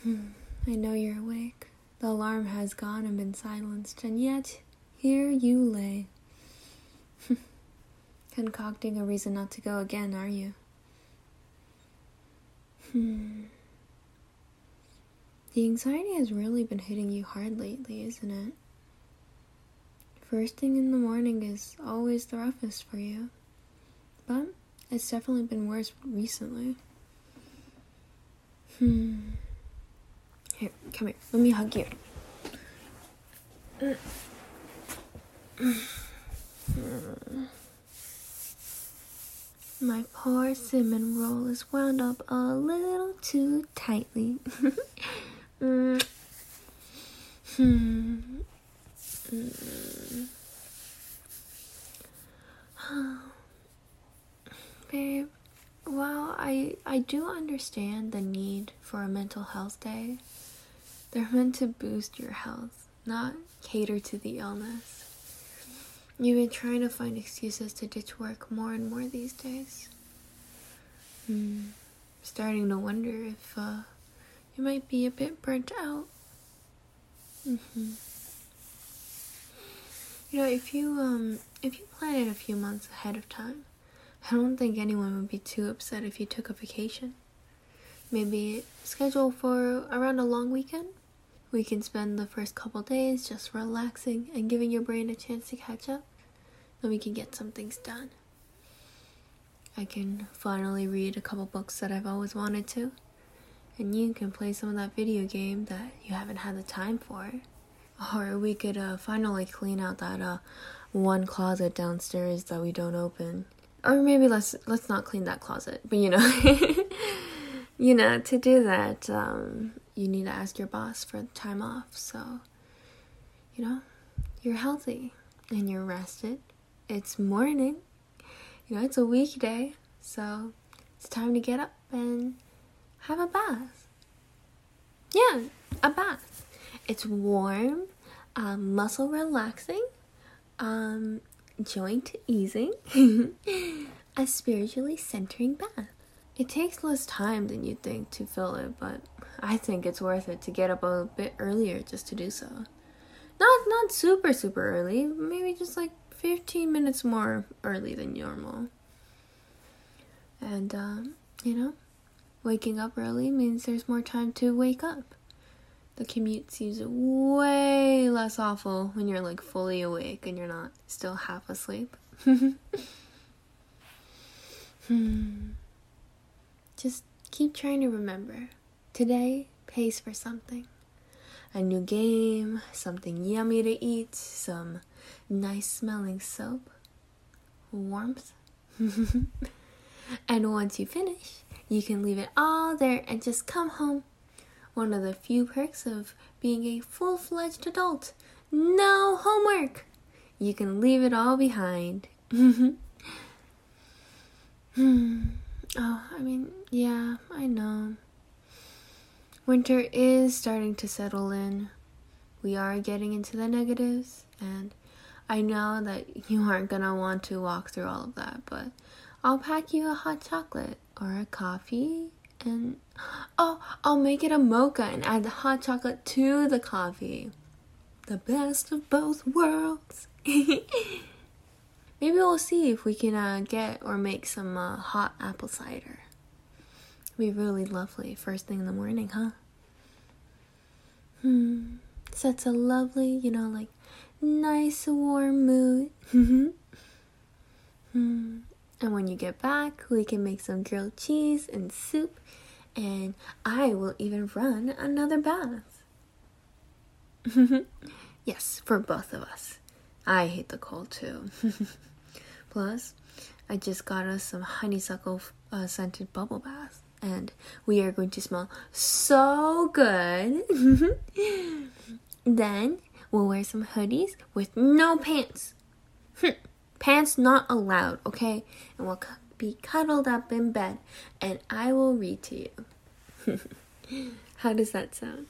I know you're awake. The alarm has gone and been silenced, and yet here you lay. Concocting a reason not to go again, are you? The anxiety has really been hitting you hard lately, isn't it? First thing in the morning is always the roughest for you, but it's definitely been worse recently. Here, come here. Let me hug you. My poor cinnamon roll is wound up a little too tightly. Babe, while I do understand the need for a mental health day, they're meant to boost your health, not cater to the illness. You've been trying to find excuses to ditch work more and more these days. Starting to wonder if you might be a bit burnt out. You know, if you plan it a few months ahead of time, I don't think anyone would be too upset if you took a vacation. Maybe schedule for around a long weekend. We can spend the first couple days just relaxing and giving your brain a chance to catch up. Then we can get some things done. I can finally read a couple books that I've always wanted to. And you can play some of that video game that you haven't had the time for. Or we could finally clean out that one closet downstairs that we don't open. Or maybe let's not clean that closet. But you know, to do that, you need to ask your boss for time off. So, you're healthy and you're rested. It's morning. It's a weekday. So it's time to get up and have a bath. Yeah, a bath. It's warm, muscle relaxing, joint easing, a spiritually centering bath. It takes less time than you'd think to fill it, but I think it's worth it to get up a bit earlier just to do so. Not super early, maybe just like 15 minutes more early than normal. And, waking up early means there's more time to wake up. The commute seems way less awful when you're like fully awake and you're not still half asleep. Just keep trying to remember. Today pays for something. A new game, something yummy to eat, some nice smelling soap, warmth. And once you finish, you can leave it all there and just come home. One of the few perks of being a full-fledged adult. No homework. You can leave it all behind. Yeah, I know. Winter is starting to settle in. We are getting into the negatives, and I know that you aren't gonna want to walk through all of that, but I'll pack you a hot chocolate or a coffee, and I'll make it a mocha and add the hot chocolate to the coffee. The best of both worlds. Maybe we'll see if we can get or make some hot apple cider. It'd be really lovely first thing in the morning, huh? Sets a lovely, nice warm mood. And when you get back, we can make some grilled cheese and soup, and I will even run another bath. Yes, for both of us. I hate the cold too. Plus, I just got us some honeysuckle scented bubble bath, and we are going to smell so good. Then we'll wear some hoodies with no pants. Pants not allowed, okay? And we'll be cuddled up in bed, and I will read to you. How does that sound?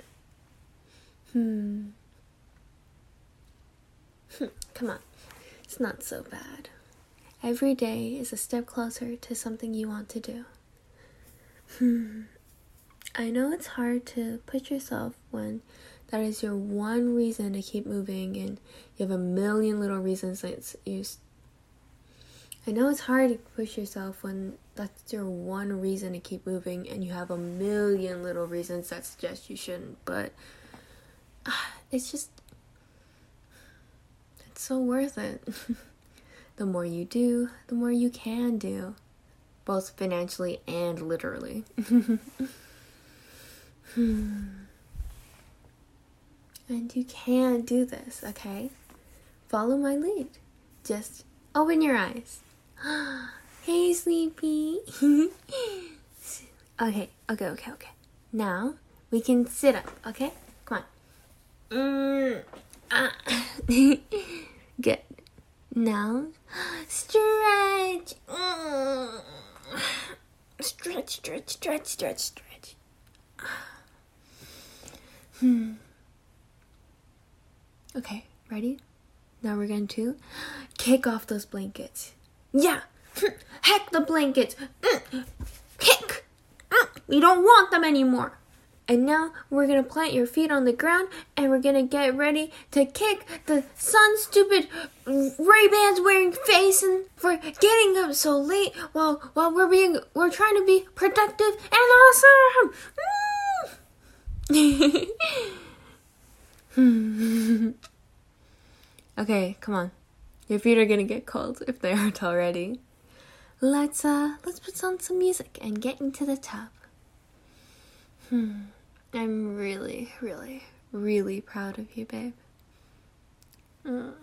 Come on, it's not so bad. Every day is a step closer to something you want to do. I know it's hard to push yourself when that is your one reason to keep moving and you have a million little reasons that I know it's hard to push yourself when that's your one reason to keep moving and you have a million little reasons that suggest you shouldn't, but it's so worth it. The more you do, the more you can do, both financially and literally. And you can do this, okay? Follow my lead. Just open your eyes. Hey, Sleepy. Okay. Now, we can sit up, okay? Come on. Good. Now, stretch. Stretch. Okay, ready? Now we're going to kick off those blankets. Yeah! Heck the blankets! Kick! We don't want them anymore! And now we're going to plant your feet on the ground and we're going to get ready to kick the sun-stupid Ray-Bans wearing face and for getting up so late while we're trying to be productive and awesome! Okay, come on. Your feet are gonna get cold if they aren't already. Let's put on some music and get into the tub. I'm really, really, really proud of you, babe.